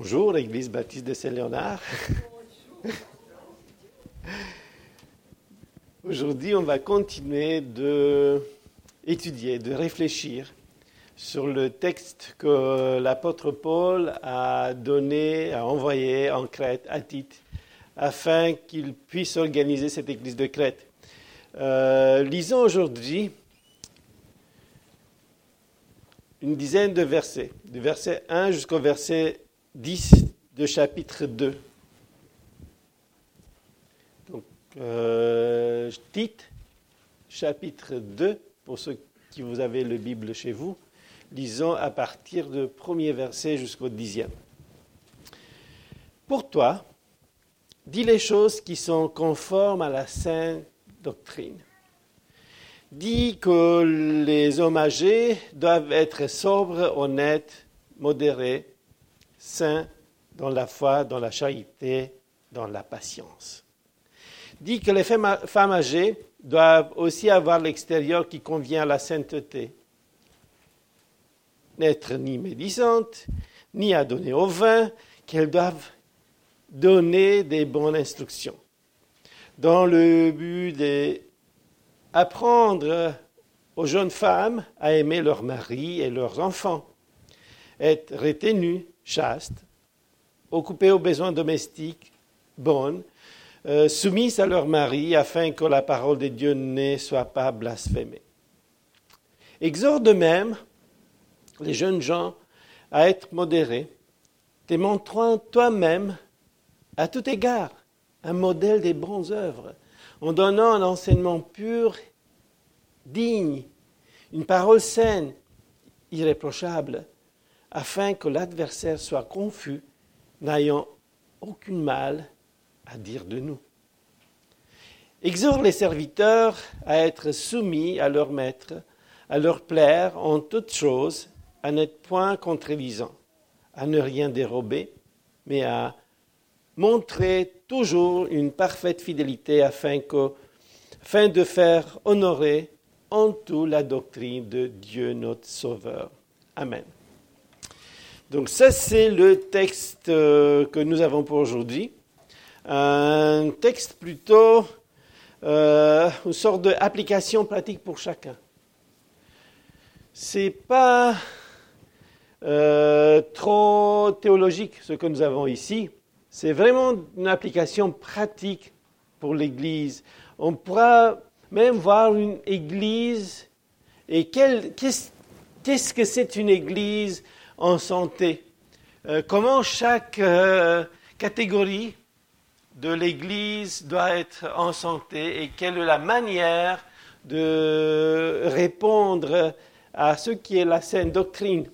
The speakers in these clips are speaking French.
Bonjour, Église baptiste de Saint-Léonard. Aujourd'hui, on va continuer d'étudier, de réfléchir sur le texte que l'apôtre Paul a envoyé en Crète, à Tite, afin qu'il puisse organiser cette église de Crète. Lisons aujourd'hui une dizaine de versets, du verset 1 jusqu'au verset 10 de chapitre 2. Donc, Tite, chapitre 2, pour ceux qui vous avez le Bible chez vous, lisons à partir du premier verset jusqu'au 10e. Pour toi, dis les choses qui sont conformes à la sainte doctrine. Dis que les hommes âgés doivent être sobres, honnêtes, modérés, saints dans la foi, dans la charité, dans la patience. Dis que les femmes âgées doivent aussi avoir l'extérieur qui convient à la sainteté. N'être ni médisantes, ni à donner au vin, qu'elles doivent donner des bonnes instructions, dans le but d'apprendre aux jeunes femmes à aimer leurs maris et leurs enfants, être retenues, chastes, occupées aux besoins domestiques, bonnes, soumises à leur mari, afin que la parole de Dieu ne soit pas blasphémée. Exhorte de même les jeunes gens à être modérés, te montrant toi-même à tout égard un modèle des bonnes œuvres, en donnant un enseignement pur, digne, une parole saine, irréprochable, afin que l'adversaire soit confus, n'ayant aucun mal à dire de nous. Exhorte les serviteurs à être soumis à leur maître, à leur plaire en toutes choses, à n'être point contredisant, à ne rien dérober, mais à montrer toujours une parfaite fidélité afin de faire honorer en tout la doctrine de Dieu notre Sauveur. Amen. Donc ça, c'est le texte que nous avons pour aujourd'hui. Un texte plutôt, une sorte d'application pratique pour chacun. C'est pas trop théologique ce que nous avons ici. C'est vraiment une application pratique pour l'Église. On pourra même voir une Église et qu'est-ce que c'est une Église en santé. Comment chaque catégorie de l'Église doit être en santé et quelle est la manière de répondre à ce qui est la sainte doctrine.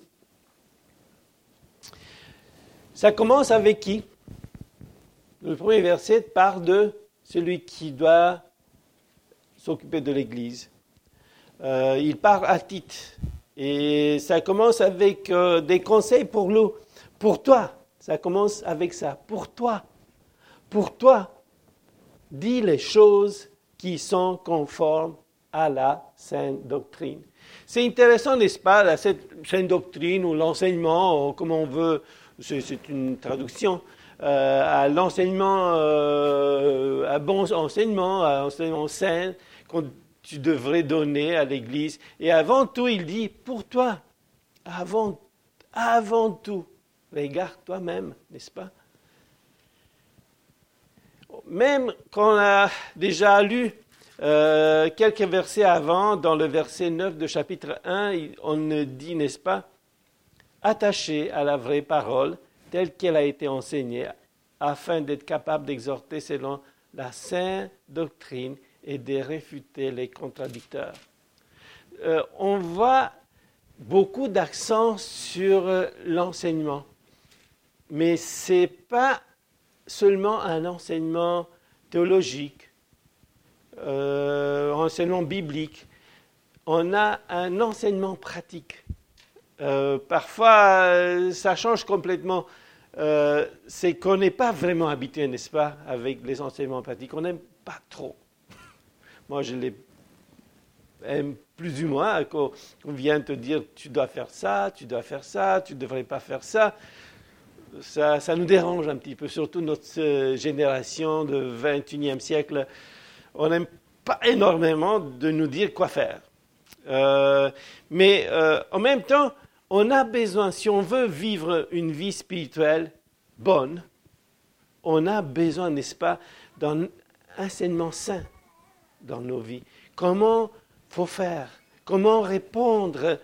Ça commence avec qui? Le premier verset parle de celui qui doit s'occuper de l'Église. Il parle à Tite. Et ça commence avec des conseils pour nous. Pour toi, ça commence avec ça. Pour toi, dis les choses qui sont conformes à la sainte doctrine. C'est intéressant, n'est-ce pas, la sainte doctrine ou l'enseignement, ou comme on veut, c'est une traduction, à l'enseignement, à bon enseignement, à enseignement saint, qu'on tu devrais donner à l'Église. Et avant tout, il dit, pour toi, avant tout, regarde toi-même, n'est-ce pas? Même quand on a déjà lu quelques versets avant, dans le verset 9 de chapitre 1, on dit, n'est-ce pas, attaché à la vraie parole, telle qu'elle a été enseignée, afin d'être capable d'exhorter selon la sainte doctrine et de réfuter les contradicteurs. On voit beaucoup d'accent sur l'enseignement, mais ce n'est pas seulement un enseignement théologique, enseignement biblique. On a un enseignement pratique. Parfois, ça change complètement. C'est qu'on n'est pas vraiment habitué, n'est-ce pas, avec les enseignements pratiques. On n'aime pas trop. Moi, je les aime plus ou moins, qu'on vient te dire tu dois faire ça, tu ne devrais pas faire ça. ça nous dérange un petit peu, surtout notre génération de 21e siècle. On n'aime pas énormément de nous dire quoi faire. Mais en même temps, on a besoin, si on veut vivre une vie spirituelle bonne, on a besoin, n'est-ce pas, d'un enseignement sain dans nos vies. Comment faut faire? Comment répondre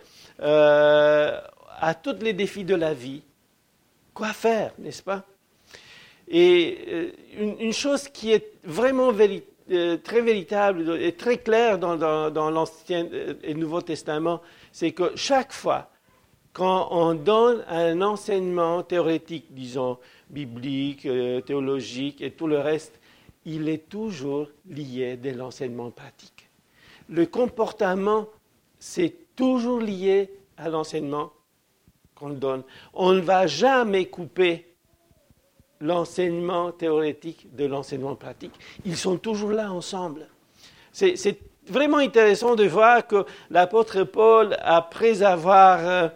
à tous les défis de la vie? Quoi faire, n'est-ce pas? Et une chose qui est vraiment très véritable et très claire dans l'Ancien et le Nouveau Testament, c'est que chaque fois quand on donne un enseignement théorétique, disons, biblique, théologique et tout le reste, il est toujours lié de l'enseignement pratique. Le comportement, c'est toujours lié à l'enseignement qu'on donne. On ne va jamais couper l'enseignement théorétique de l'enseignement pratique. Ils sont toujours là ensemble. C'est vraiment intéressant de voir que l'apôtre Paul, après avoir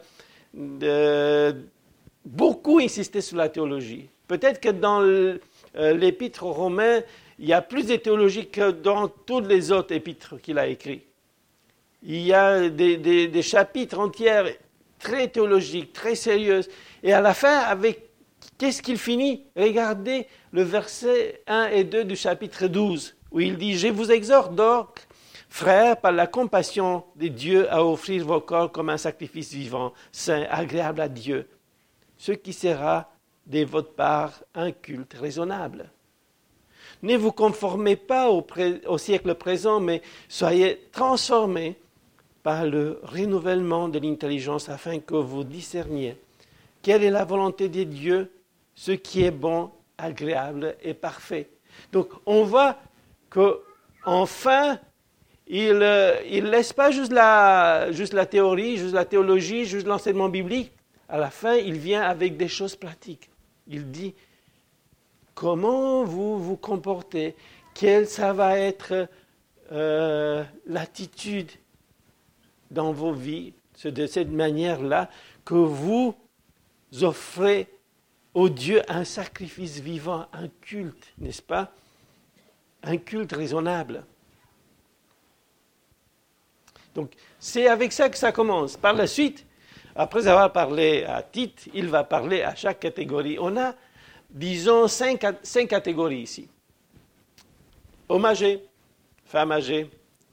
beaucoup insisté sur la théologie, peut-être que dans l'épître aux Romains, il y a plus de théologie que dans tous les autres épîtres qu'il a écrits. Il y a des chapitres entiers très théologiques, très sérieux. Et à la fin, qu'est-ce qu'il finit? Regardez le verset 1 et 2 du chapitre 12, où il dit « Je vous exhorte donc, frères, par la compassion de Dieu, à offrir vos corps comme un sacrifice vivant, saint, agréable à Dieu, ce qui sera de votre part un culte raisonnable. Ne vous conformez pas au siècle présent, mais soyez transformés par le renouvellement de l'intelligence afin que vous discerniez quelle est la volonté de Dieu, ce qui est bon, agréable et parfait. » Donc, on voit qu'enfin, il ne laisse pas juste la théorie, juste la théologie, juste l'enseignement biblique. À la fin, il vient avec des choses pratiques. Il dit comment vous vous comportez, quelle ça va être l'attitude dans vos vies. C'est de cette manière-là que vous offrez au Dieu un sacrifice vivant, un culte, n'est-ce pas? Un culte raisonnable. Donc, c'est avec ça que ça commence. Par la suite, après avoir parlé à Tite, il va parler à chaque catégorie. On a, disons, cinq catégories ici. Hommes âgés, femmes âgées,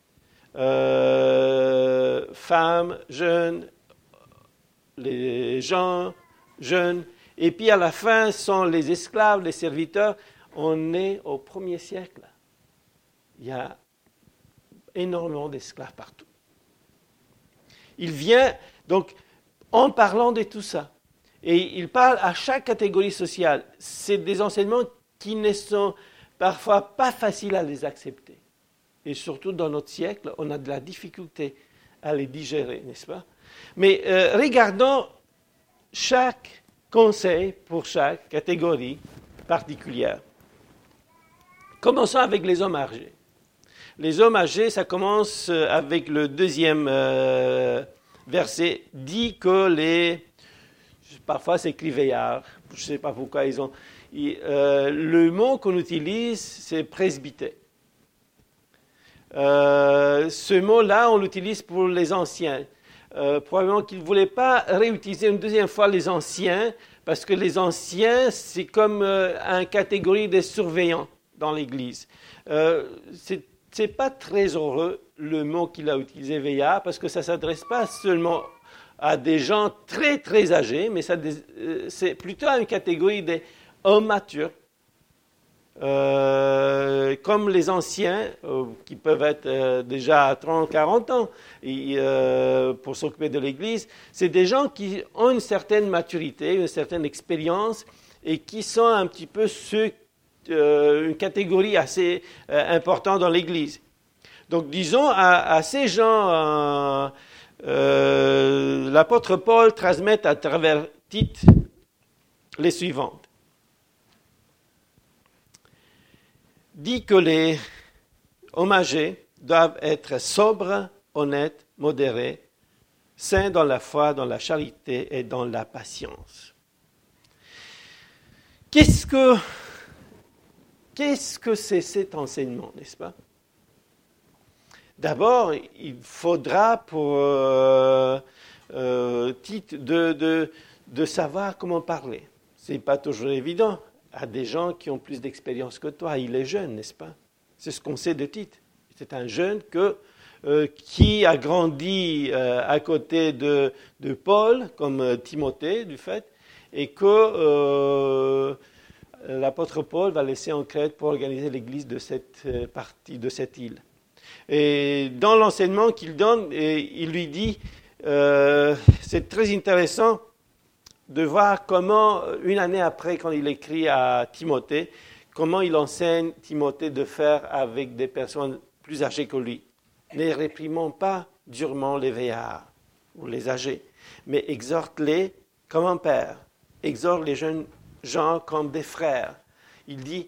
femmes jeunes, les gens jeunes, et puis à la fin sont les esclaves, les serviteurs. On est au 1er siècle. Il y a énormément d'esclaves partout. Il vient, donc, en parlant de tout ça, et il parle à chaque catégorie sociale. C'est des enseignements qui ne sont parfois pas faciles à les accepter. Et surtout dans notre siècle, on a de la difficulté à les digérer, n'est-ce pas? Mais regardons chaque conseil pour chaque catégorie particulière. Commençons avec les hommes âgés. Les hommes âgés, ça commence avec le 2e verset, dit que parfois c'est écrit veillards, je ne sais pas pourquoi ils ont... le mot qu'on utilise, c'est presbyté. Ce mot-là, on l'utilise pour les anciens. Probablement qu'ils ne voulaient pas réutiliser une deuxième fois les anciens, parce que les anciens, c'est comme une catégorie des surveillants dans l'Église. C'est pas très heureux le mot qu'il a utilisé, veillard, parce que ça ne s'adresse pas seulement à des gens très très âgés, mais c'est plutôt à une catégorie des hommes matures, comme les anciens, qui peuvent être déjà à 30, 40 ans pour s'occuper de l'Église. C'est des gens qui ont une certaine maturité, une certaine expérience, et qui sont un petit peu une catégorie assez importante dans l'Église. Donc, disons, à ces gens, l'apôtre Paul transmet à travers Tite les suivantes. Dit que les hommes âgés doivent être sobres, honnêtes, modérés, saints dans la foi, dans la charité et dans la patience. Qu'est-ce que c'est cet enseignement, n'est-ce pas? D'abord, il faudra pour Tite de savoir comment parler. Ce n'est pas toujours évident à des gens qui ont plus d'expérience que toi. Il est jeune, n'est-ce pas? C'est ce qu'on sait de Tite. C'est un jeune qui a grandi à côté de Paul, comme Timothée, du fait, et que l'apôtre Paul va laisser en Crète pour organiser l'église de cette partie, de cette île. Et dans l'enseignement qu'il donne, il lui dit, c'est très intéressant de voir comment, une année après, quand il écrit à Timothée, comment il enseigne Timothée de faire avec des personnes plus âgées que lui. Ne réprimons pas durement les vieillards ou les âgés, mais exhorte-les comme un père, exhorte les jeunes gens comme des frères. Il dit,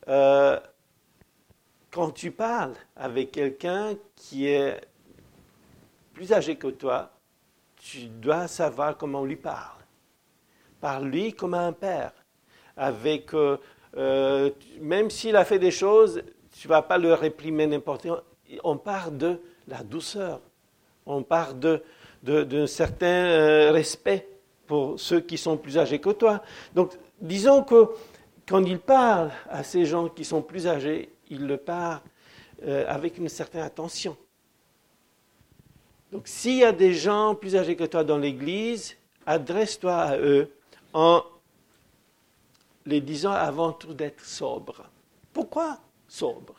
quand tu parles avec quelqu'un qui est plus âgé que toi, tu dois savoir comment on lui parle. Parle-lui comme un père. Même s'il a fait des choses, tu ne vas pas le réprimer n'importe quoi. On part de la douceur. On part d'un certain respect pour ceux qui sont plus âgés que toi. Donc, disons que quand il parle à ces gens qui sont plus âgés, il le parle avec une certaine attention. Donc, s'il y a des gens plus âgés que toi dans l'Église, adresse-toi à eux en les disant avant tout d'être sobre. Pourquoi sobre?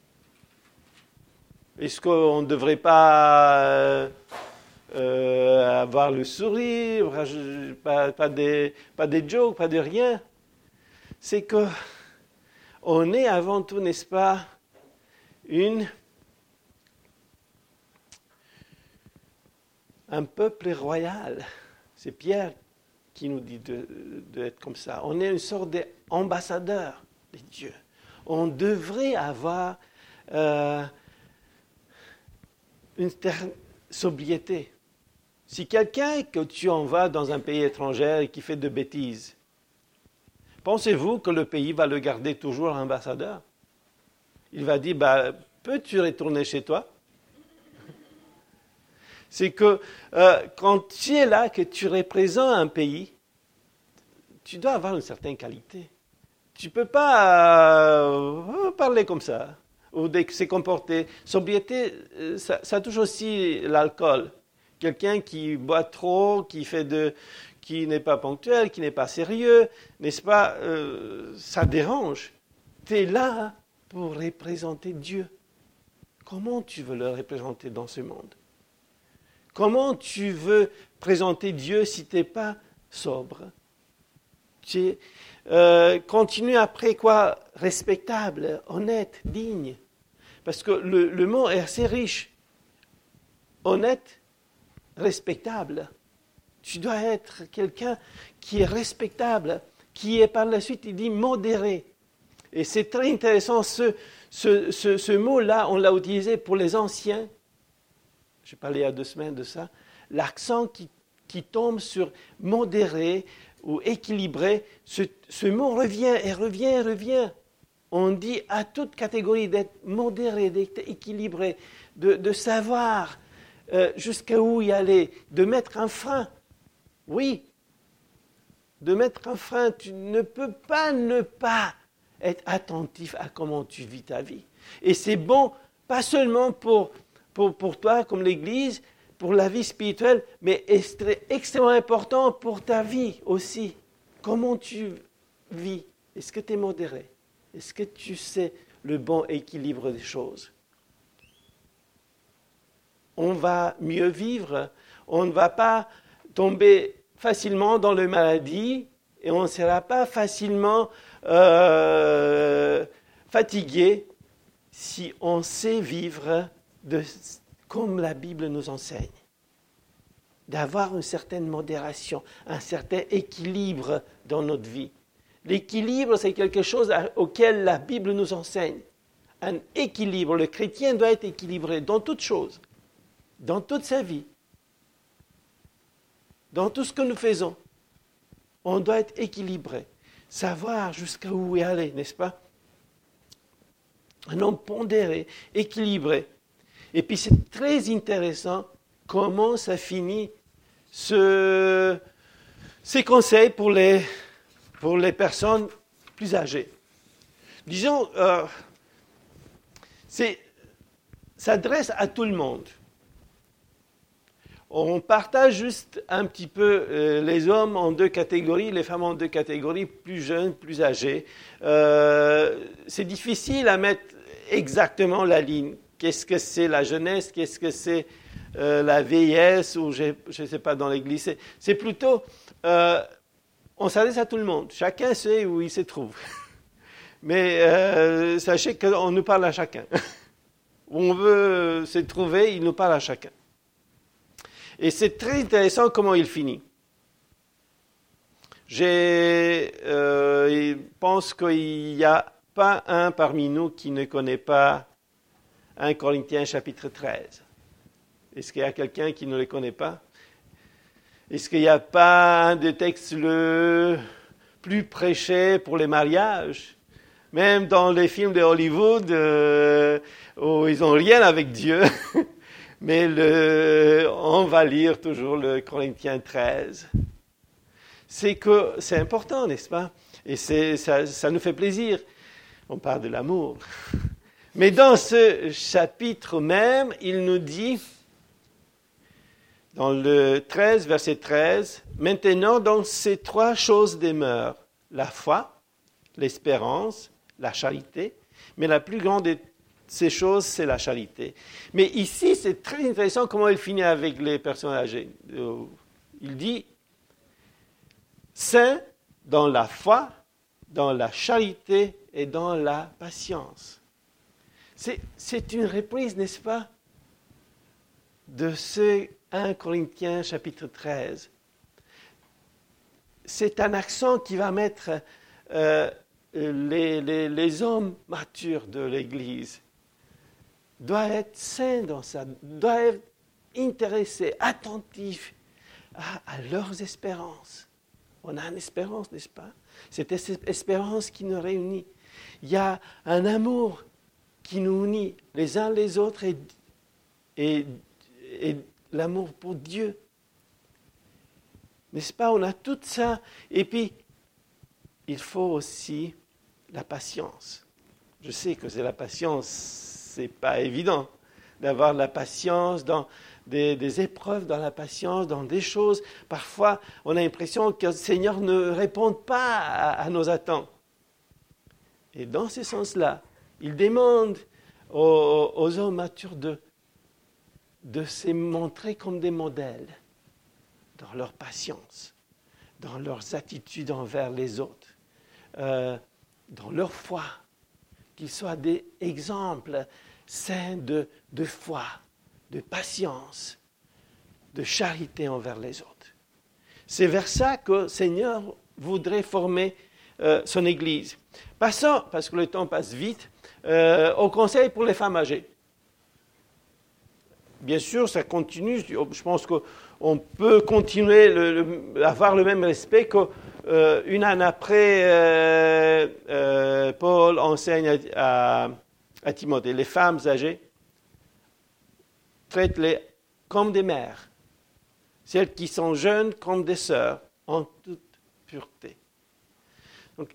Est-ce qu'on ne devrait pas avoir le sourire, pas des jokes, pas de rien? C'est qu'on est avant tout, n'est-ce pas, un peuple royal. C'est Pierre qui nous dit d'être comme ça. On est une sorte d'ambassadeur de Dieu. On devrait avoir une certaine sobriété. Si quelqu'un que tu envoies dans un pays étranger et qui fait de bêtises, pensez-vous que le pays va le garder toujours ambassadeur? Il va dire, peux-tu retourner chez toi? C'est que quand tu es là, que tu représentes un pays, tu dois avoir une certaine qualité. Tu ne peux pas parler comme ça, ou se comporter. Sobriété, ça touche aussi l'alcool. Quelqu'un qui boit trop, qui n'est pas ponctuel, qui n'est pas sérieux, n'est-ce pas, ça dérange. Tu es là pour représenter Dieu. Comment tu veux le représenter dans ce monde? Comment tu veux présenter Dieu si tu n'es pas sobre? Continue après quoi? Respectable, honnête, digne. Parce que le mot est assez riche. Honnête, respectable. Tu dois être quelqu'un qui est respectable, qui est par la suite, il dit modéré. Et c'est très intéressant, ce mot-là, on l'a utilisé pour les anciens. J'ai parlé il y a 2 semaines de ça. L'accent qui tombe sur modéré ou équilibré, ce mot revient et revient et revient. On dit à toute catégorie d'être modéré, d'être équilibré, de savoir jusqu'à où y aller, de mettre un frein. Oui, de mettre un frein. Tu ne peux pas ne pas être attentif à comment tu vis ta vie. Et c'est bon, pas seulement pour toi, comme l'Église, pour la vie spirituelle, mais extrêmement important pour ta vie aussi. Comment tu vis? Est-ce que tu es modéré? Est-ce que tu sais le bon équilibre des choses? On va mieux vivre, on ne va pas tomber facilement dans la maladie et on ne sera pas facilement fatigué si on sait vivre comme la Bible nous enseigne. D'avoir une certaine modération, un certain équilibre dans notre vie. L'équilibre, c'est quelque chose auquel la Bible nous enseigne. Un équilibre, le chrétien doit être équilibré dans toutes choses, dans toute sa vie, dans tout ce que nous faisons. On doit être équilibré. savoir jusqu'où y aller, n'est-ce pas? Un homme pondéré, équilibré. Et puis c'est très intéressant comment ça finit ces conseils pour les personnes plus âgées. Disons, ça s'adresse à tout le monde. On partage juste un petit peu les hommes en deux catégories, les femmes en deux catégories, plus jeunes, plus âgés. C'est difficile à mettre exactement la ligne. Qu'est-ce que c'est la jeunesse? Qu'est-ce que c'est la vieillesse? Ou je ne sais pas, dans l'Église. C'est plutôt, on s'adresse à tout le monde. Chacun sait où il se trouve. Mais sachez qu'on nous parle à chacun. Où on veut se trouver, il nous parle à chacun. Et c'est très intéressant comment il finit. Je pense qu'il n'y a pas un parmi nous qui ne connaît pas 1 Corinthiens chapitre 13. Est-ce qu'il y a quelqu'un qui ne le connaît pas? Est-ce qu'il n'y a pas un des textes le plus prêché pour les mariages? Même dans les films de Hollywood, où ils n'ont rien avec Dieu. Mais on va lire toujours le Corinthiens 13. C'est important, n'est-ce pas? Et ça nous fait plaisir. On parle de l'amour. Mais dans ce chapitre même, il nous dit, dans le 13, verset 13, « Maintenant, donc, ces trois choses demeurent, la foi, l'espérance, la charité, mais la plus grande de ces choses, c'est la charité. » Mais ici, c'est très intéressant comment il finit avec les personnes âgées. Il dit, « Saint dans la foi, dans la charité et dans la patience. » C'est une reprise, n'est-ce pas, de ce 1 Corinthiens chapitre 13. C'est un accent qui va mettre les hommes matures de l'Église doivent être saints dans ça, doivent être intéressés, attentifs à leurs espérances. On a une espérance, n'est-ce pas? C'est cette espérance qui nous réunit. Il y a un amour qui nous unit les uns les autres et l'amour pour Dieu. N'est-ce pas? On a tout ça. Et puis, il faut aussi la patience. Je sais que c'est la patience, c'est pas évident d'avoir la patience dans des épreuves, dans la patience, dans des choses. Parfois, on a l'impression que le Seigneur ne répond pas à nos attentes. Et dans ce sens-là, il demande aux hommes matures de se montrer comme des modèles dans leur patience, dans leurs attitudes envers les autres, dans leur foi, qu'ils soient des exemples saints de foi, de patience, de charité envers les autres. C'est vers ça que le Seigneur voudrait former son Église. Passons, parce que le temps passe vite, au conseil pour les femmes âgées. Bien sûr, ça continue. Je pense qu'on peut continuer à avoir le même respect qu'une année après, Paul enseigne à Timothée. Les femmes âgées, traite-les comme des mères. Celles qui sont jeunes comme des sœurs, en toute pureté. Donc,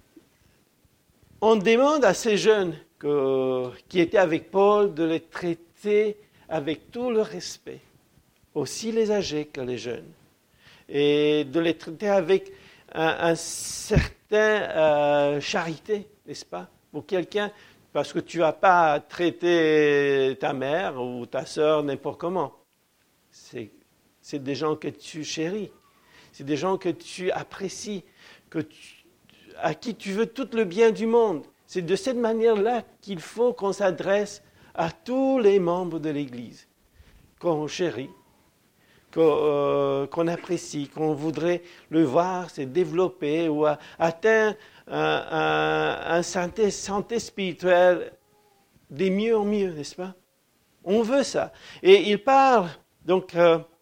on demande à ces jeunes qui étaient avec Paul de les traiter avec tout le respect, aussi les âgés que les jeunes, et de les traiter avec un certain charité, n'est-ce pas? Pour quelqu'un, parce que tu ne vas pas traiter ta mère ou ta sœur n'importe comment. C'est des gens que tu chéris, c'est des gens que tu apprécies, à qui tu veux tout le bien du monde. C'est de cette manière-là qu'il faut qu'on s'adresse à tous les membres de l'Église, qu'on chérit, qu'on apprécie, qu'on voudrait le voir se développer ou atteindre un santé spirituelle de mieux en mieux, n'est-ce pas? On veut ça. Et il parle donc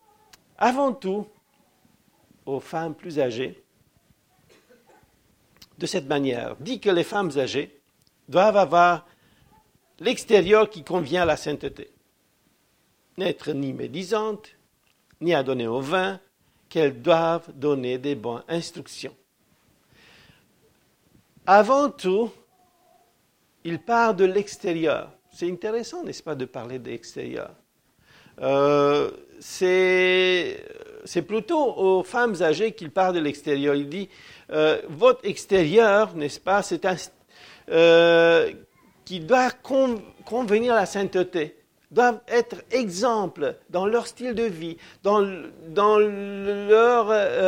avant tout aux femmes plus âgées de cette manière, dit que les femmes âgées doivent avoir l'extérieur qui convient à la sainteté. N'être ni médisantes, ni à donner au vin, qu'elles doivent donner des bonnes instructions. Avant tout, il parle de l'extérieur. C'est intéressant, n'est-ce pas, de parler de l'extérieur. C'est plutôt aux femmes âgées qu'il parle de l'extérieur. Il dit, votre extérieur, n'est-ce pas, c'est un qui doit convenir à la sainteté, doivent être exemples dans leur style de vie, dans leur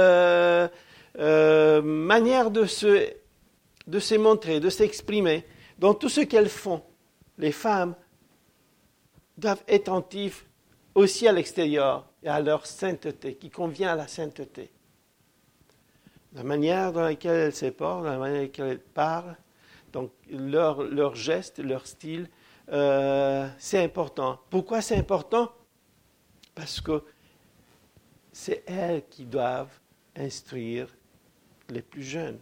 manière de se montrer, de s'exprimer, dans tout ce qu'elles font. Les femmes doivent être attentives aussi à l'extérieur et à leur sainteté, qui convient à la sainteté. La manière dans laquelle elles se portent, la manière dans laquelle elles parlent, donc leur geste, leur style, c'est important. Pourquoi c'est important? Parce que c'est elles qui doivent instruire les plus jeunes.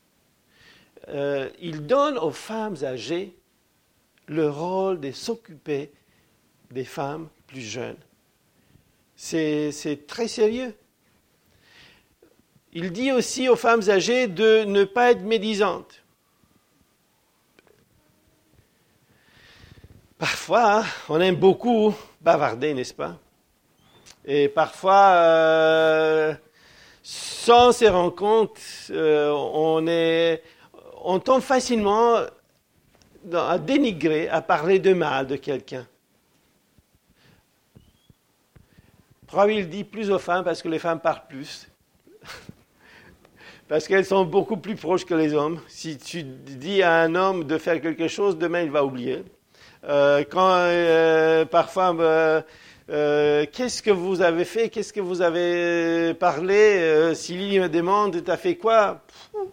Il donne aux femmes âgées le rôle de s'occuper des femmes plus jeunes. C'est très sérieux. Il dit aussi aux femmes âgées de ne pas être médisantes. Parfois, on aime beaucoup bavarder, n'est-ce pas? Et parfois, sans se rendre compte, on tombe facilement à dénigrer, à parler de mal de quelqu'un. Pourquoi il dit plus aux femmes? Parce que les femmes parlent plus. Parce qu'elles sont beaucoup plus proches que les hommes. Si tu dis à un homme de faire quelque chose, demain il va oublier. Parfois, qu'est-ce que vous avez fait? Qu'est-ce que vous avez parlé? Si Lily me demande, t'as fait quoi?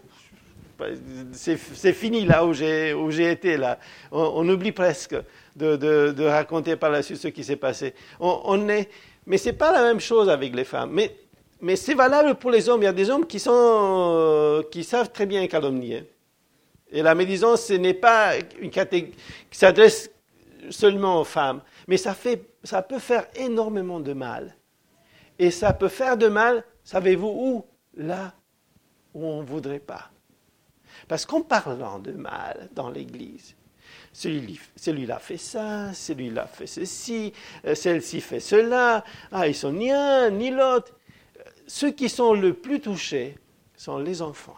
C'est fini là où j'ai été là. On oublie presque de raconter par la suite ce qui s'est passé. Mais c'est pas la même chose avec les femmes. Mais c'est valable pour les hommes. Il y a des hommes qui savent très bien calomnier. Et la médisance, ce n'est pas une catégorie qui s'adresse seulement aux femmes. Mais ça peut faire énormément de mal. Et ça peut faire de mal, savez-vous où? Là où on ne voudrait pas. Parce qu'en parlant de mal dans l'Église, celui-là fait ça, celui-là fait ceci, celle-ci fait cela, ils sont ni un ni l'autre. Ceux qui sont le plus touchés sont les enfants.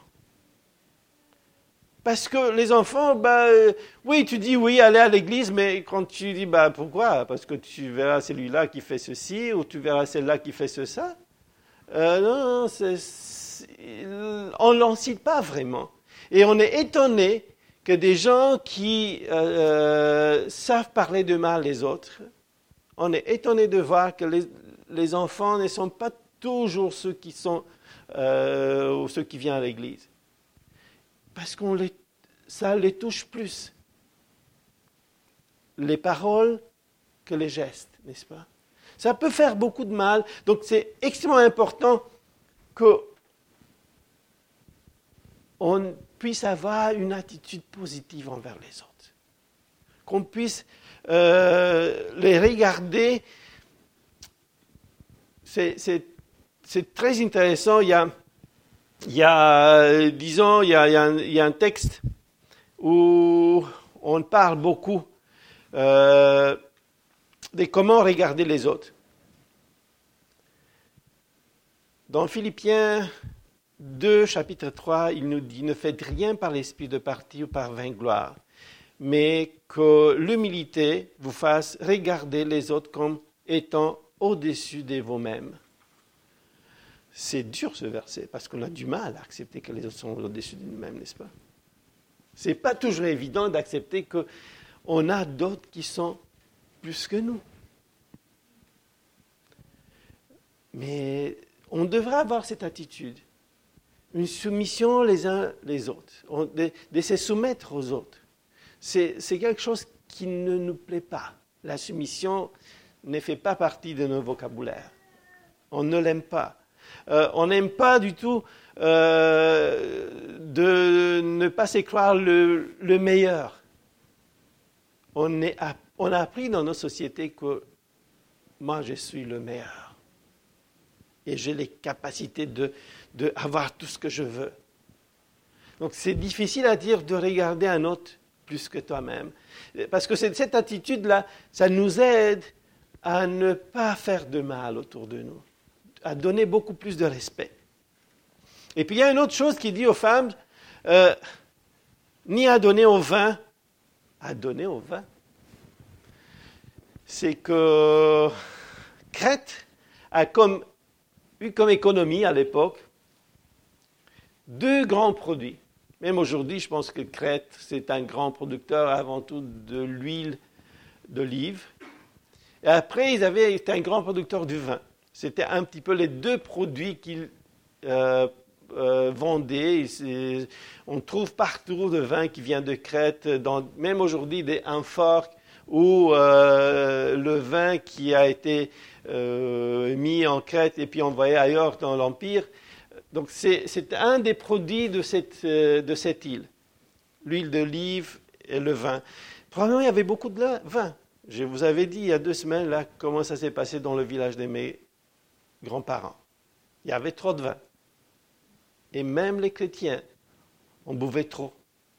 Parce que les enfants, oui, tu dis oui, allez à l'église, mais quand tu dis, pourquoi? Parce que tu verras celui-là qui fait ceci, ou tu verras celle-là qui fait ça. Non, on ne l'en cite pas vraiment. Et on est étonné que des gens qui savent parler de mal les autres, on est étonné de voir que les enfants ne sont pas toujours ceux qui sont ou ceux qui viennent à l'église. Parce que ça les touche plus. Les paroles que les gestes, n'est-ce pas? Ça peut faire beaucoup de mal. Donc c'est extrêmement important qu'on puisse avoir une attitude positive envers les autres. Qu'on puisse les regarder. C'est très intéressant. Il y a un texte où on parle beaucoup de comment regarder les autres. Dans Philippiens 2, chapitre 3, il nous dit « Ne faites rien par l'esprit de parti ou par vaine gloire, mais que l'humilité vous fasse regarder les autres comme étant au-dessus de vous-mêmes. » C'est dur ce verset, parce qu'on a du mal à accepter que les autres sont au-dessus de nous-mêmes, n'est-ce pas? Ce n'est pas toujours évident d'accepter qu'on a d'autres qui sont plus que nous. Mais on devrait avoir cette attitude, une soumission les uns les autres, de se soumettre aux autres. C'est quelque chose qui ne nous plaît pas. La soumission ne fait pas partie de nos vocabulaires. On ne l'aime pas. On n'aime pas du tout de ne pas se croire le meilleur. On a appris dans nos sociétés que moi, je suis le meilleur. Et j'ai les capacités d'avoir tout ce que je veux. Donc, c'est difficile à dire de regarder un autre plus que toi-même. Parce que cette attitude-là, ça nous aide à ne pas faire de mal autour de nous, à donner beaucoup plus de respect. Et puis, il y a une autre chose qui dit aux femmes, ni à donner au vin, à donner au vin. C'est que Crète a eu comme économie à l'époque 2 grands produits. Même aujourd'hui, je pense que Crète, c'est un grand producteur avant tout de l'huile d'olive. Et après, ils avaient été un grand producteur du vin. C'était un petit peu les 2 produits qu'ils vendaient. On trouve partout le vin qui vient de Crète, même aujourd'hui des amphores ou le vin qui a été mis en Crète et puis envoyé ailleurs dans l'Empire. Donc c'est un des produits de cette île, l'huile d'olive et le vin. Probablement il y avait beaucoup de vin. Je vous avais dit il y a 2 semaines là, comment ça s'est passé dans le village de mes grands-parents. Il y avait trop de vin. Et même les chrétiens, on buvait trop.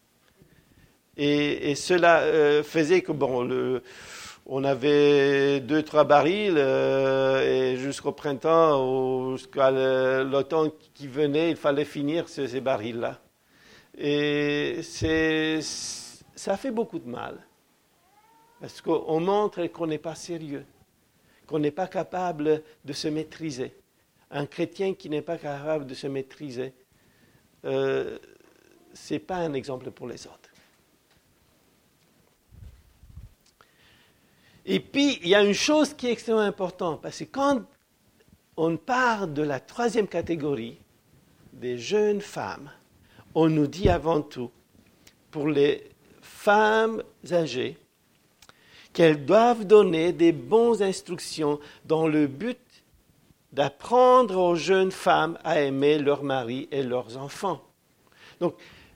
Et cela faisait que, on avait 2-3 barils, et jusqu'au printemps ou jusqu'à l'automne qui venait, il fallait finir ces barils-là. Et ça fait beaucoup de mal. Parce qu'on montre qu'on n'est pas sérieux, qu'on n'est pas capable de se maîtriser. Un chrétien qui n'est pas capable de se maîtriser, ce n'est pas un exemple pour les autres. Et puis, il y a une chose qui est extrêmement importante, parce que quand on parle de la 3e catégorie, des jeunes femmes, on nous dit avant tout, pour les femmes âgées, qu'elles doivent donner des bonnes instructions dans le but d'apprendre aux jeunes femmes à aimer leur mari et leurs enfants. Donc,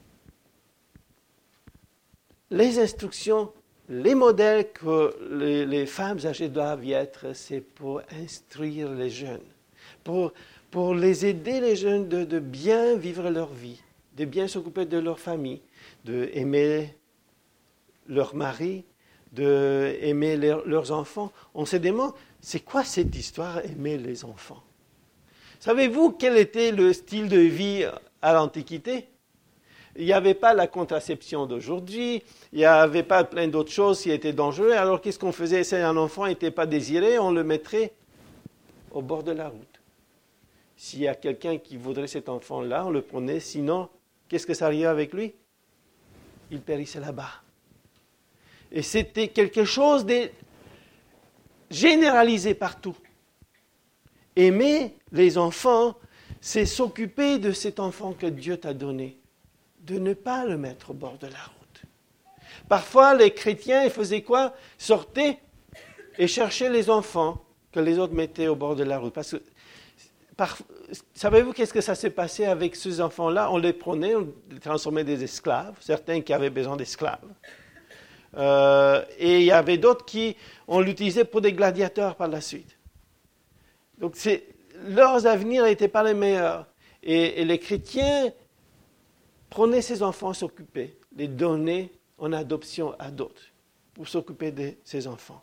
les instructions, les modèles que les femmes âgées doivent y être, c'est pour instruire les jeunes, pour les aider, les jeunes, de bien vivre leur vie, de bien s'occuper de leur famille, d'aimer leur mari, d'aimer leurs enfants. On se demande, c'est quoi cette histoire, aimer les enfants? Savez-vous quel était le style de vie à l'Antiquité? Il n'y avait pas la contraception d'aujourd'hui, il n'y avait pas plein d'autres choses qui étaient dangereuses. Alors qu'est-ce qu'on faisait? Si un enfant n'était pas désiré, on le mettrait au bord de la route. S'il y a quelqu'un qui voudrait cet enfant-là, on le prenait. Sinon, qu'est-ce que ça arrivait avec lui? Il périssait là-bas. Et c'était quelque chose de généralisé partout. Aimer les enfants, c'est s'occuper de cet enfant que Dieu t'a donné, de ne pas le mettre au bord de la route. Parfois, les chrétiens, ils faisaient quoi? Sortaient et cherchaient les enfants que les autres mettaient au bord de la route. Parce que, savez-vous qu'est-ce que ça s'est passé avec ces enfants-là? On les prenait, on les transformait des esclaves, certains qui avaient besoin d'esclaves. Et il y avait d'autres qui, on l'utilisait pour des gladiateurs par la suite. Donc, leurs avenirs n'étaient pas les meilleurs. Et les chrétiens prenaient ces enfants, s'occuper, les donner en adoption à d'autres pour s'occuper de ces enfants.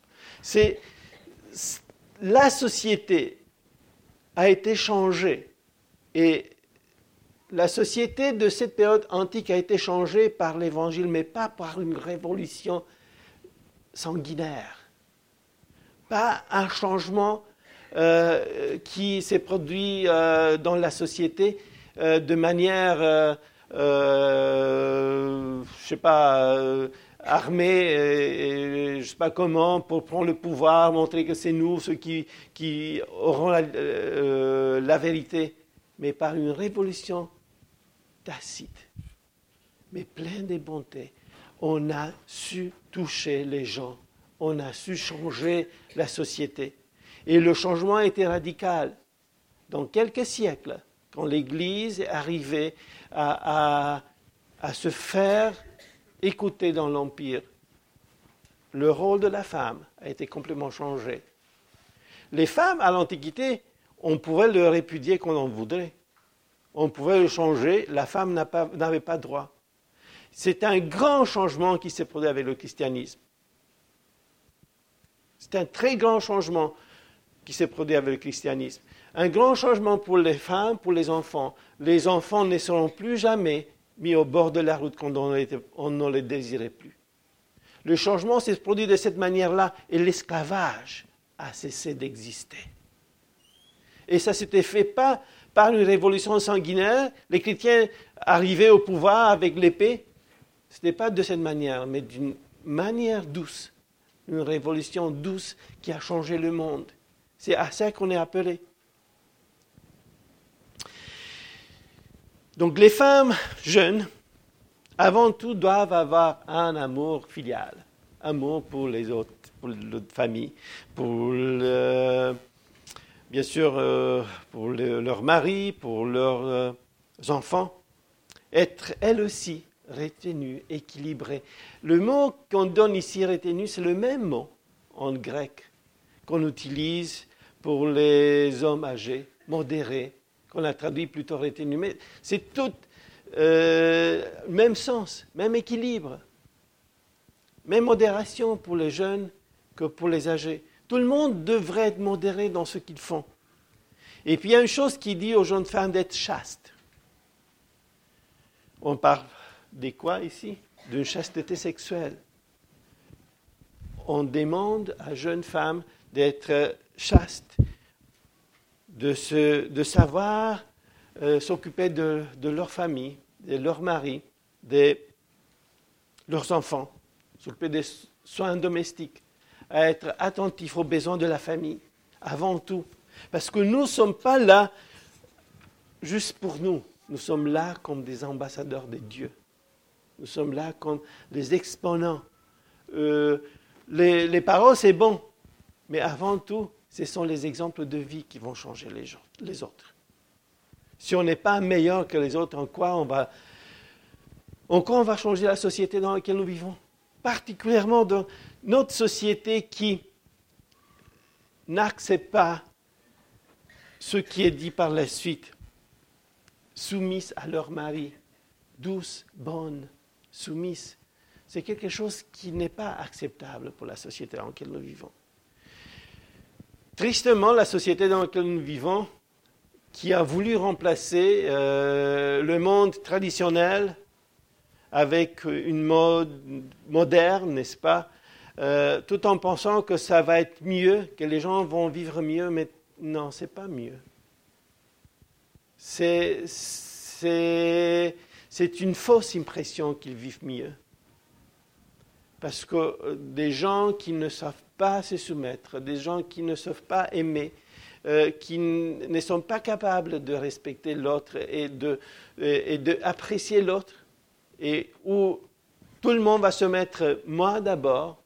La société a été changée et la société de cette période antique a été changée par l'Évangile, mais pas par une révolution sanguinaire. Pas un changement qui s'est produit dans la société de manière, armée, je ne sais pas comment, pour prendre le pouvoir, montrer que c'est nous ceux qui auront la vérité, mais par une révolution tacite, mais pleine de bonté. On a su toucher les gens, on a su changer la société. Et le changement a été radical. dans quelques siècles, quand l'Église est arrivée à se faire écouter dans l'Empire, le rôle de la femme a été complètement changé. Les femmes, à l'Antiquité, on pouvait le répudier quand on voudrait. On pouvait le changer, la femme n'avait pas droit. C'est un grand changement qui s'est produit avec le christianisme. C'est un très grand changement qui s'est produit avec le christianisme. Un grand changement pour les femmes, pour les enfants. Les enfants ne seront plus jamais mis au bord de la route quand on ne les désirait plus. Le changement s'est produit de cette manière-là et l'esclavage a cessé d'exister. Et ça ne s'était fait pas par une révolution sanguinaire. Les chrétiens arrivaient au pouvoir avec l'épée. Ce n'était pas de cette manière, mais d'une manière douce. Une révolution douce qui a changé le monde. C'est à ça qu'on est appelé. Donc les femmes jeunes, avant tout, doivent avoir un amour filial. Amour pour les autres, pour l'autre famille, bien sûr pour leur mari, pour leurs enfants. Être elles aussi retenues, équilibrées. Le mot qu'on donne ici, retenu, c'est le même mot en grec qu'on utilise pour les hommes âgés, modérés, qu'on a traduit plutôt retenu. Mais c'est tout même sens, même équilibre, même modération pour les jeunes que pour les âgés. Tout le monde devrait être modéré dans ce qu'ils font. Et puis il y a une chose qui dit aux jeunes femmes d'être chastes. On parle de quoi ici? D'une chasteté sexuelle. On demande à jeunes femmes d'être chastes, de savoir s'occuper de leur famille, de leur mari, de leurs enfants, s'occuper des soins domestiques, à être attentifs aux besoins de la famille, avant tout. Parce que nous ne sommes pas là juste pour nous. Nous sommes là comme des ambassadeurs de Dieu. Nous sommes là comme les exponents. Les paroles, c'est bon. Mais avant tout, ce sont les exemples de vie qui vont changer les autres. Si on n'est pas meilleur que les autres, en quoi on va changer la société dans laquelle nous vivons? Particulièrement dans notre société qui n'accepte pas ce qui est dit par la suite. Soumises à leur mari, douces, bonnes, soumises. C'est quelque chose qui n'est pas acceptable pour la société dans laquelle nous vivons. Tristement, la société dans laquelle nous vivons, qui a voulu remplacer le monde traditionnel avec une mode moderne, n'est-ce pas, tout en pensant que ça va être mieux, que les gens vont vivre mieux, mais non, ce n'est pas mieux. C'est une fausse impression qu'ils vivent mieux. Parce que des gens qui ne savent pas se soumettre, des gens qui ne savent pas aimer, qui ne sont pas capables de respecter l'autre et d'apprécier l'autre, et où tout le monde va se mettre moi d'abord,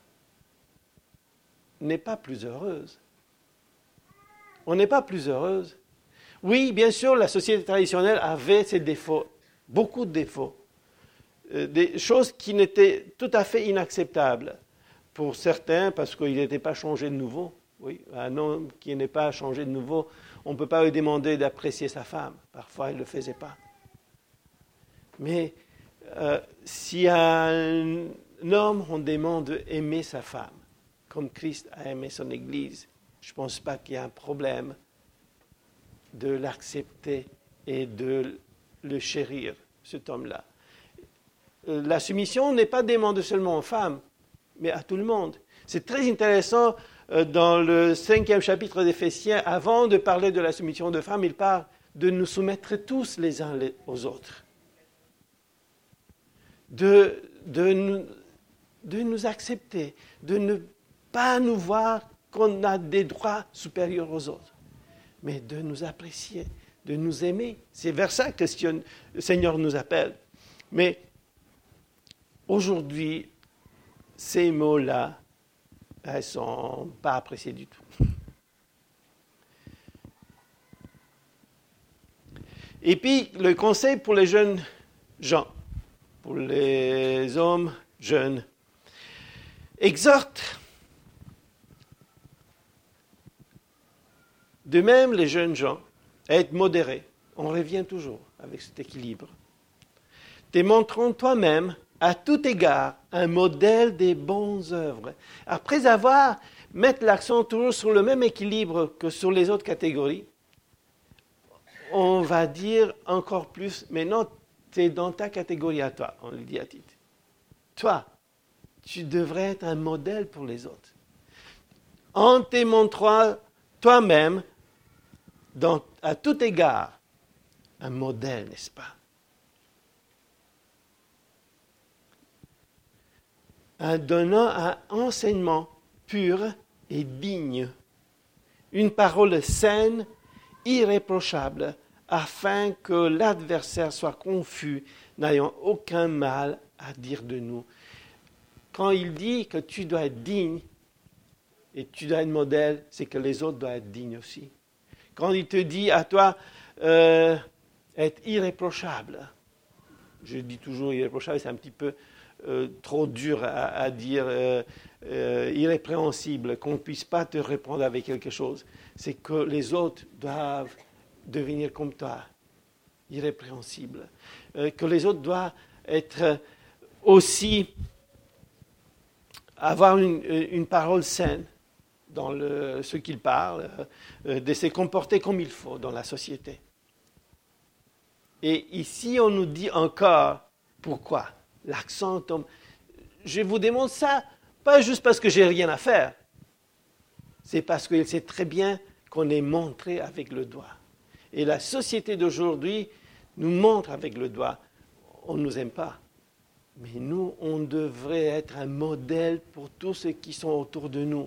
n'est pas plus heureuse. On n'est pas plus heureuse. Oui, bien sûr, la société traditionnelle avait ses défauts, beaucoup de défauts. Des choses qui n'étaient tout à fait inacceptables pour certains parce qu'il n'était pas changé de nouveau. Oui, un homme qui n'est pas changé de nouveau, on ne peut pas lui demander d'apprécier sa femme. Parfois, il ne le faisait pas. Mais si à un homme, on demande d'aimer sa femme, comme Christ a aimé son Église, je ne pense pas qu'il y ait un problème de l'accepter et de le chérir, cet homme-là. La soumission n'est pas demandée seulement aux femmes, mais à tout le monde. C'est très intéressant, dans le 5e chapitre d'Éphésiens, avant de parler de la soumission de femmes, il parle de nous soumettre tous les uns aux autres. De nous accepter, de ne pas nous voir qu'on a des droits supérieurs aux autres, mais de nous apprécier, de nous aimer. C'est vers ça que le Seigneur nous appelle. Mais aujourd'hui, ces mots-là, elles ne sont pas appréciées du tout. Et puis, le conseil pour les jeunes gens, pour les hommes jeunes, exhorte. De même, les jeunes gens, à être modérés. On revient toujours avec cet équilibre. Démontrons toi-même, à tout égard, un modèle des bonnes œuvres. Après avoir mis l'accent toujours sur le même équilibre que sur les autres catégories, on va dire encore plus, mais non, tu es dans ta catégorie à toi, on le dit à Tite. Toi, tu devrais être un modèle pour les autres. En te montrant toi-même, à tout égard, un modèle, n'est-ce pas? En donnant un enseignement pur et digne, une parole saine, irréprochable, afin que l'adversaire soit confus, n'ayant aucun mal à dire de nous. Quand il dit que tu dois être digne et tu dois être modèle, c'est que les autres doivent être dignes aussi. Quand il te dit à toi être irréprochable, je dis toujours irréprochable, c'est un petit peu trop dur à dire, irrépréhensible, qu'on ne puisse pas te répondre avec quelque chose. C'est que les autres doivent devenir comme toi, irrépréhensibles. Que les autres doivent être aussi, avoir une parole saine dans ce qu'ils parlent, de se comporter comme il faut dans la société. Et ici, on nous dit encore pourquoi. L'accent tombe. Je vous démontre ça, pas juste parce que j'ai rien à faire. C'est parce qu'il sait très bien qu'on est montré avec le doigt. Et la société d'aujourd'hui nous montre avec le doigt. On ne nous aime pas. Mais nous, on devrait être un modèle pour tous ceux qui sont autour de nous.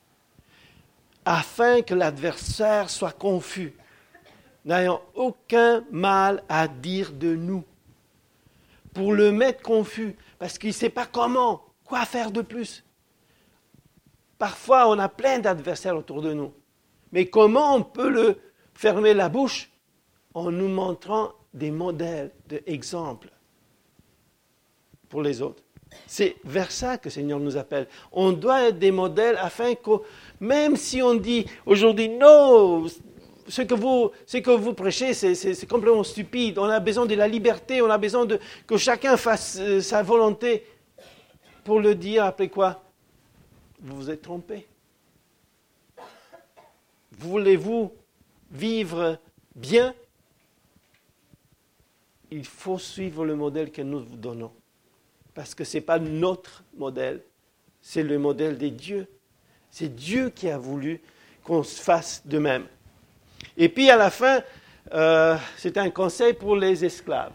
Afin que l'adversaire soit confus, n'ayant aucun mal à dire de nous. Pour le mettre confus, parce qu'il ne sait pas comment, quoi faire de plus. Parfois, on a plein d'adversaires autour de nous. Mais comment on peut le fermer la bouche? En nous montrant des modèles, des exemples pour les autres. C'est vers ça que le Seigneur nous appelle. On doit être des modèles afin que, même si on dit aujourd'hui, non, ce que vous prêchez, c'est complètement stupide. On a besoin de la liberté, on a besoin que chacun fasse sa volonté. Pour le dire, après quoi? Vous vous êtes trompé. Voulez-vous vivre bien? Il faut suivre le modèle que nous vous donnons. Parce que ce n'est pas notre modèle, c'est le modèle des dieux. C'est Dieu qui a voulu qu'on se fasse de même. Et puis à la fin, c'est un conseil pour les esclaves.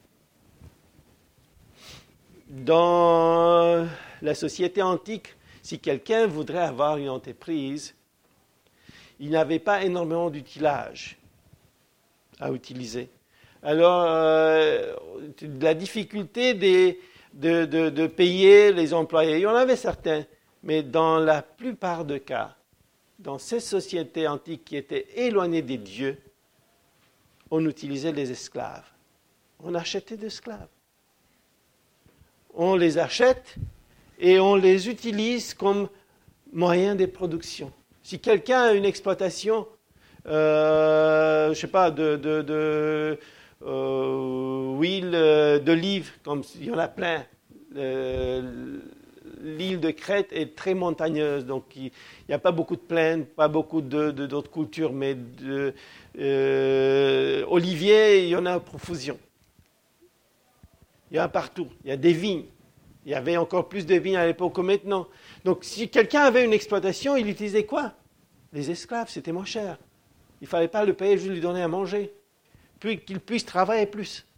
Dans la société antique, si quelqu'un voudrait avoir une entreprise, il n'avait pas énormément d'outillage à utiliser. Alors, la difficulté de payer les employés, il y en avait certains, mais dans la plupart des cas, dans ces sociétés antiques qui étaient éloignées des dieux, on utilisait les esclaves. On achetait des esclaves. On les achète et on les utilise comme moyen de production. Si quelqu'un a une exploitation, je ne sais pas, huile d'olive, comme il y en a plein, l'île de Crète est très montagneuse, donc il n'y a pas beaucoup de plaines, pas beaucoup d'autres cultures, mais olivier, il y en a à profusion. Il y en a partout, il y a des vignes. Il y avait encore plus de vignes à l'époque que maintenant. Donc si quelqu'un avait une exploitation, il utilisait quoi? Les esclaves, c'était moins cher. Il ne fallait pas le payer, juste lui donner à manger, puis qu'il puisse travailler plus.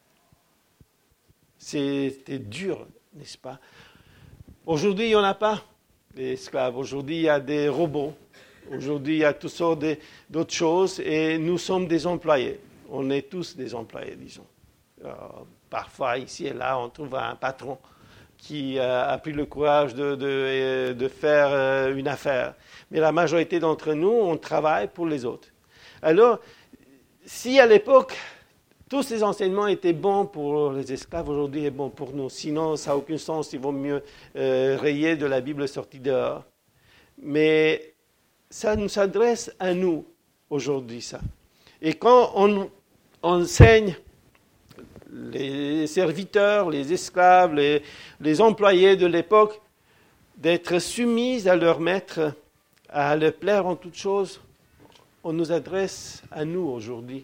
C'était dur, n'est-ce pas? Aujourd'hui, il n'y en a pas d'esclaves. Aujourd'hui, il y a des robots. Aujourd'hui, il y a toutes sortes d'autres choses et nous sommes des employés. On est tous des employés, disons. Parfois, ici et là, on trouve un patron qui a pris le courage de faire une affaire. Mais la majorité d'entre nous, on travaille pour les autres. Alors, si à l'époque, tous ces enseignements étaient bons pour les esclaves, aujourd'hui est bon pour nous. Sinon, ça n'a aucun sens, il vaut mieux rayer de la Bible sortie dehors. Mais ça nous s'adresse à nous aujourd'hui, ça. Et quand on enseigne les serviteurs, les esclaves, les employés de l'époque, d'être soumis à leur maître, à le plaire en toutes choses, on nous adresse à nous aujourd'hui.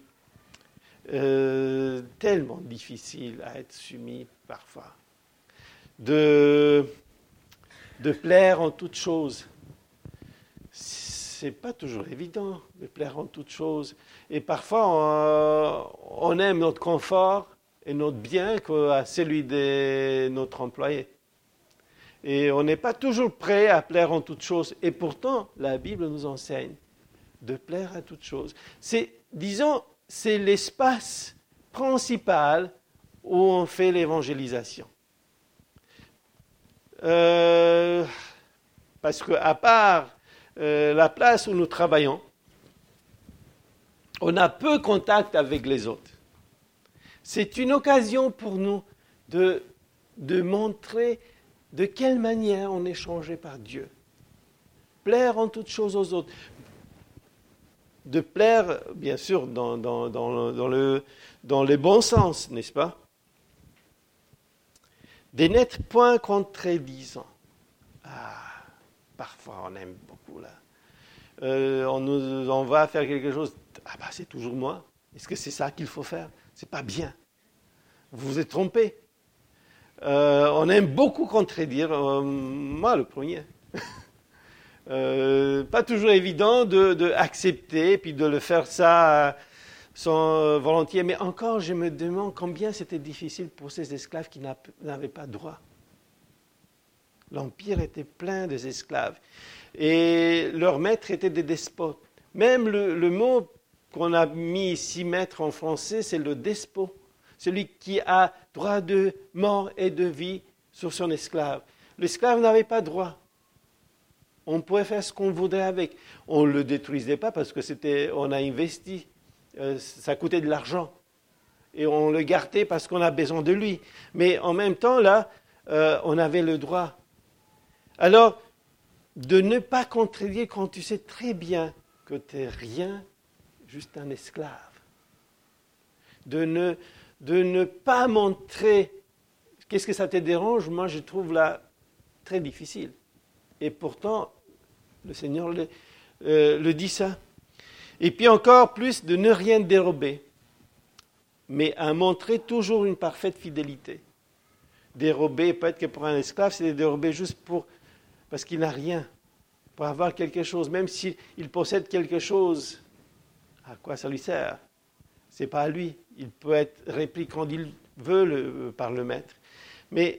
Tellement difficile à être soumis parfois. De plaire en toutes choses. C'est pas toujours évident de plaire en toutes choses. Et parfois, on aime notre confort et notre bien qu'à celui de notre employé. Et on n'est pas toujours prêt à plaire en toutes choses. Et pourtant, la Bible nous enseigne de plaire à toutes choses. C'est l'espace principal où on fait l'évangélisation. Parce qu'à part la place où nous travaillons, on a peu contact avec les autres. C'est une occasion pour nous de montrer de quelle manière on est changé par Dieu. Plaire en toutes choses aux autres. De plaire, bien sûr, dans le bon sens, n'est-ce pas? Des n'êtes point contredisants. Parfois, on aime beaucoup, là. On va faire quelque chose. C'est toujours moi. Est-ce que c'est ça qu'il faut faire? C'est pas bien. Vous vous êtes trompé. On aime beaucoup contredire. Moi, le premier. Pas toujours évident de accepter, puis de le faire ça sans volontiers. Mais encore, je me demande combien c'était difficile pour ces esclaves qui n'avaient pas droit. L'Empire était plein des esclaves. Et leurs maîtres étaient des despotes. Même le mot qu'on a mis ici, maître en français, c'est le despot. Celui qui a droit de mort et de vie sur son esclave. L'esclave n'avait pas droit. On pouvait faire ce qu'on voudrait avec. On ne le détruisait pas parce on a investi. Ça coûtait de l'argent. Et on le gardait parce qu'on a besoin de lui. Mais en même temps, là, on avait le droit. Alors, de ne pas contredire quand tu sais très bien que tu n'es rien, juste un esclave. De ne pas montrer qu'est-ce que ça te dérange, moi je trouve là très difficile. Et pourtant, le Seigneur le dit ça. Et puis encore plus, de ne rien dérober, mais à montrer toujours une parfaite fidélité. Dérober, peut-être que pour un esclave, c'est dérober juste parce qu'il n'a rien, pour avoir quelque chose. Même s'il possède quelque chose, à quoi ça lui sert? Ce n'est pas à lui. Il peut être repris quand il veut par le maître. Mais,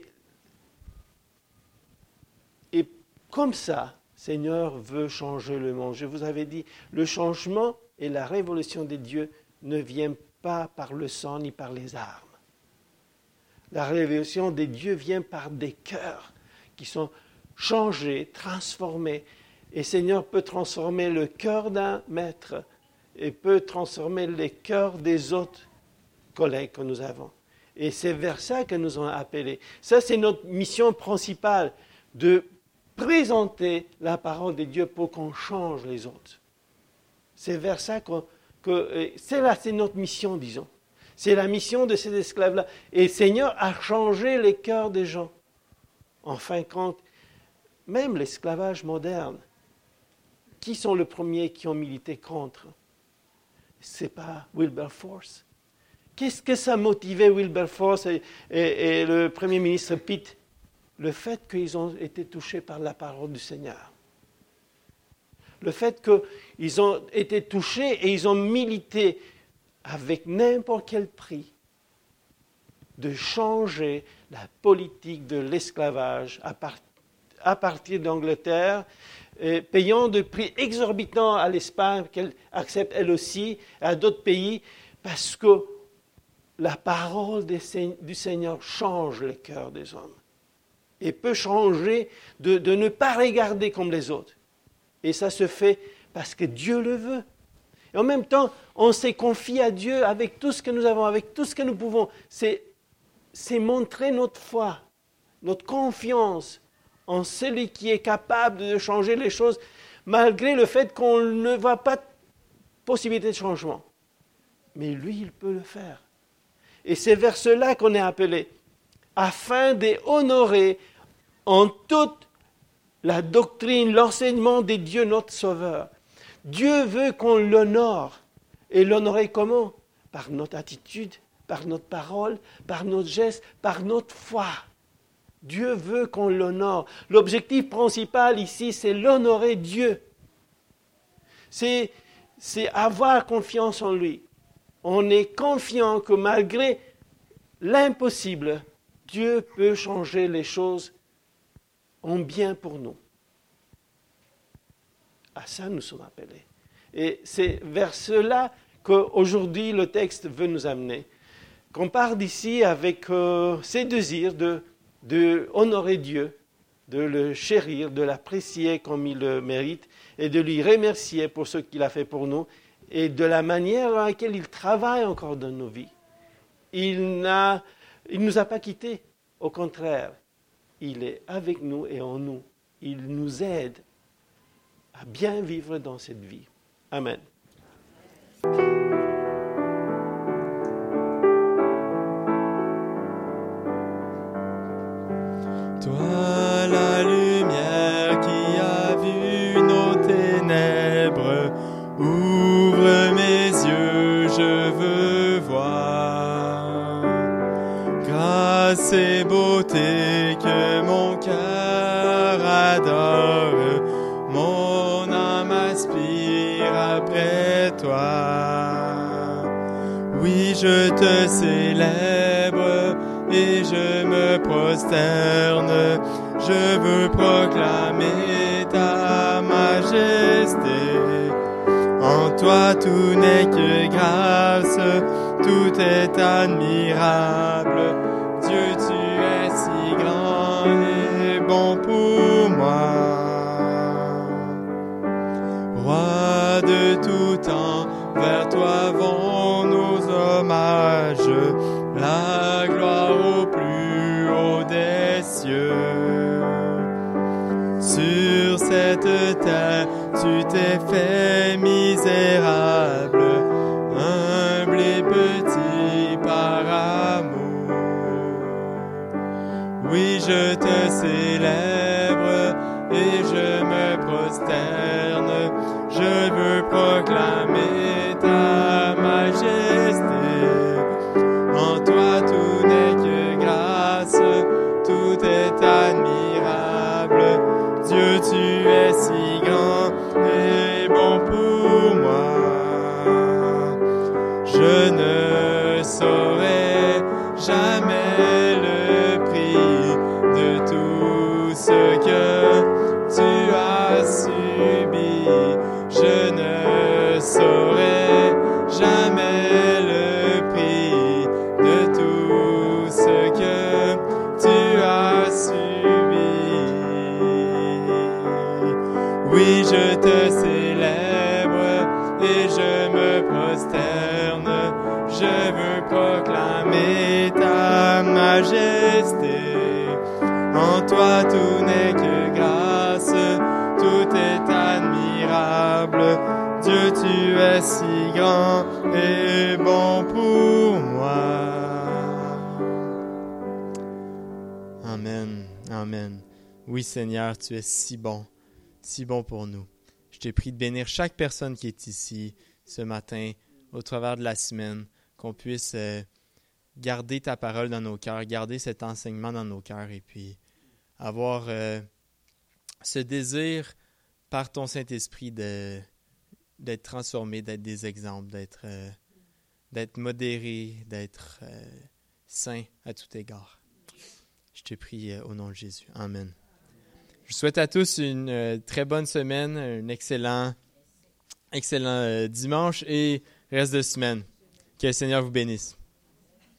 et comme ça, Seigneur veut changer le monde. Je vous avais dit, le changement et la révolution des dieux ne viennent pas par le sang ni par les armes. La révolution des dieux vient par des cœurs qui sont changés, transformés. Et Seigneur peut transformer le cœur d'un maître et peut transformer les cœurs des autres collègues que nous avons. Et c'est vers ça que nous avons appelé. Ça, c'est notre mission principale, de présenter la parole de Dieu pour qu'on change les autres. C'est vers ça c'est notre mission, disons. C'est la mission de ces esclaves-là. Et le Seigneur a changé les cœurs des gens. En fin de compte, même l'esclavage moderne, qui sont les premiers qui ont milité contre? Ce n'est pas Wilberforce. Qu'est-ce que ça motivait Wilberforce et le Premier ministre Pitt? Le fait qu'ils ont été touchés par la parole du Seigneur. Le fait qu'ils ont été touchés et ils ont milité avec n'importe quel prix de changer la politique de l'esclavage à partir d'Angleterre, payant de prix exorbitants à l'Espagne, qu'elle accepte elle aussi, à d'autres pays, parce que la parole du Seigneur change le cœur des hommes et peut changer de ne pas regarder comme les autres. Et ça se fait parce que Dieu le veut. Et en même temps, on s'est confié à Dieu avec tout ce que nous avons, avec tout ce que nous pouvons. C'est montrer notre foi, notre confiance en celui qui est capable de changer les choses, malgré le fait qu'on ne voit pas de possibilité de changement. Mais lui, il peut le faire. Et c'est vers cela qu'on est appelé, afin d'honorer en toute la doctrine, l'enseignement des dieux, notre Sauveur. Dieu veut qu'on l'honore. Et l'honorer comment? Par notre attitude, par notre parole, par notre geste, par notre foi. Dieu veut qu'on l'honore. L'objectif principal ici, c'est l'honorer Dieu. C'est avoir confiance en lui. On est confiant que malgré l'impossible, Dieu peut changer les choses en bien pour nous. À ça, nous sommes appelés. Et c'est vers cela qu'aujourd'hui, le texte veut nous amener. Qu'on part d'ici avec ces désirs de honorer Dieu, de le chérir, de l'apprécier comme il le mérite et de lui remercier pour ce qu'il a fait pour nous et de la manière dans laquelle il travaille encore dans nos vies. Il ne nous a pas quittés, au contraire, il est avec nous et en nous. Il nous aide à bien vivre dans cette vie. Amen. Toi, la lumière qui a vu nos ténèbres, ouvre mes yeux, je veux voir. Grâce et beauté que mon cœur adore, mon âme aspire après toi. Oui, je te célèbre et je me prosterne, je veux proclamer ta majesté. En toi tout n'est que grâce, tout est admirable. Dieu, tu es si grand et bon pour moi. Roi de tout temps, vers toi vont nos hommages, la gloire au plus haut des cieux. Sur cette terre, tu t'es fait misérable, humble et petit par amour. Oui, je te célèbre et je me prosterne, je veux proclamer ta majesté. En toi tout n'est que grâce, tout est admirable. Dieu, tu es si grand et bon pour moi. Je ne saurais jamais le prix de tout ce que tu as subi. Je ne saurais jamais le prix de tout ce que tu as subi. Oui, je te célèbre et je me prosterne, je veux proclamer ta majesté. En toi tout n'est que grâce, tout est admirable. Dieu, tu es si grand et bon pour moi. Amen, amen. Oui, Seigneur, tu es si bon pour nous. Je te prie de bénir chaque personne qui est ici ce matin, au travers de la semaine, qu'on puisse garder ta parole dans nos cœurs, garder cet enseignement dans nos cœurs et puis avoir ce désir par ton Saint-Esprit d'être transformé, d'être des exemples, d'être modéré, d'être saint à tout égard. Je te prie au nom de Jésus. Amen. Je vous souhaite à tous une très bonne semaine, un excellent dimanche et reste de semaine. Que le Seigneur vous bénisse.